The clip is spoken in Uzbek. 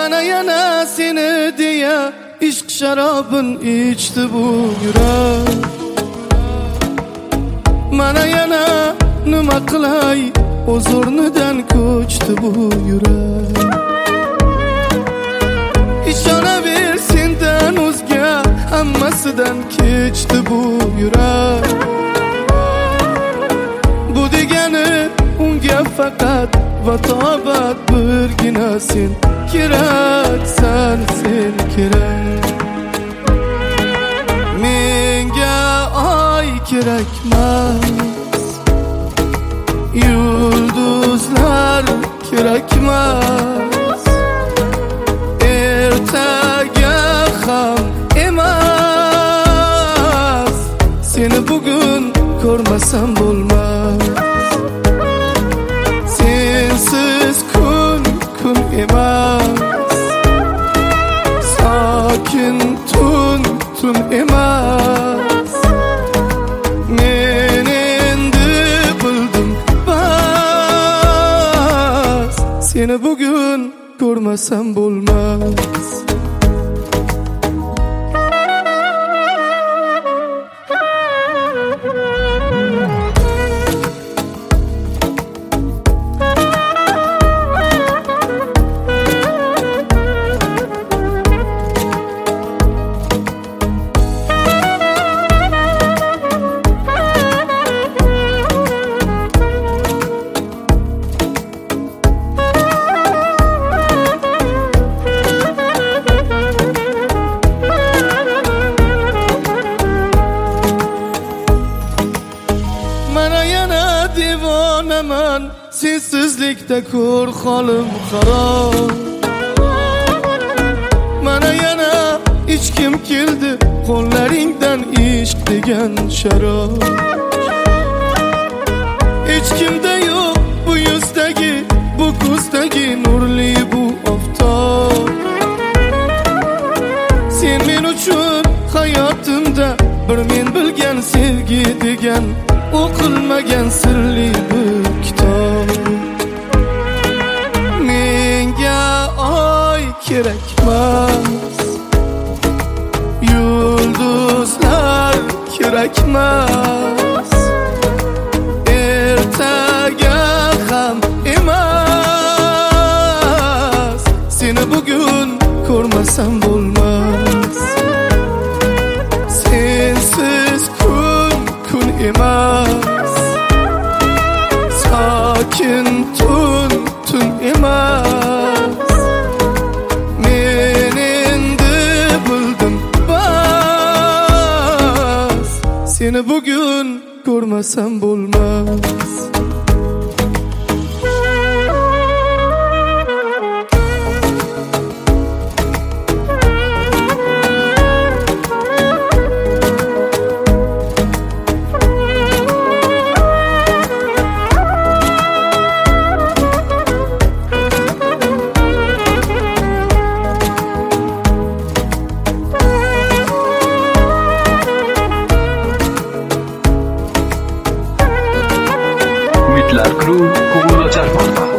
Mana yana seni diye ishq sharobin ichdi bu yurak. Mana yana nima qilay, o'z o'rnidan ko'chdi bu yurak. Ishonaver sendan o'zga hammasidan kechdi bu yurak. Bu degani unga faqat vatobat birgina sen keraksan, sen kerak. Menga oy kerakmas, yulduzlar kerakmas, ertaga ham emas. Seni bugun ko'rmasam bo'lmas. Sensiz kun emas, sokin tun emas. Men endi bildim bas, seni bugun ko'rmasam bo'lmas. Devonaman sensizlikda ko'r holim xarob. Mana yana ichkim keldi qo'llaringdan ishq degan sharob. Hech kimda yo'q bu yuzdagi, bu ko'zdagi nurli bu oftob. Sen men uchun hayotimda bir men bilgan sevgi degan o'qilmagan sirli bir kitob. Menga oy kerakmas, yulduzlar kerakmas, ertaga ham emas. Seni bugun ko'rmasam bo'lmas. Sensiz kun emas, sokin tun emas. Men endi bildim bas, seni bugun ko'rmasam bo'lmas. Umidlar Crew ko'ngil ochar portal.